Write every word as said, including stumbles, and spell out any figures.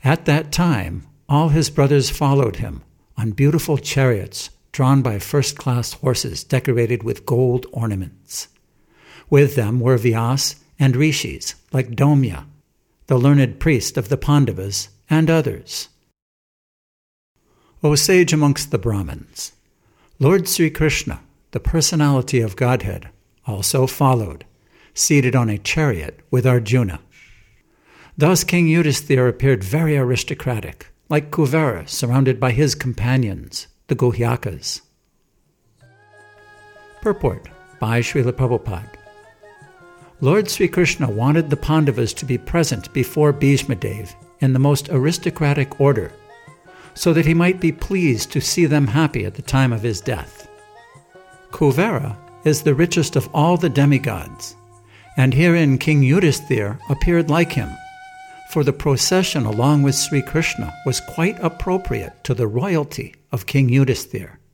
At that time, all his brothers followed him on beautiful chariots drawn by first-class horses decorated with gold ornaments. With them were Vyas and rishis like Domya, the learned priest of the Pandavas, and others. O sage amongst the Brahmins, Lord Sri Krishna, the personality of Godhead, also followed, seated on a chariot with Arjuna. Thus King Yudhisthira appeared very aristocratic, like Kuvera surrounded by his companions, the Guhyakas. Purport by Srila Prabhupada. Lord Sri Krishna wanted the Pandavas to be present before Bhishmadev in the most aristocratic order, so that he might be pleased to see them happy at the time of his death. Kuvera is the richest of all the demigods, and herein King Yudhisthira appeared like him, for the procession along with Sri Krishna was quite appropriate to the royalty of King Yudhisthira.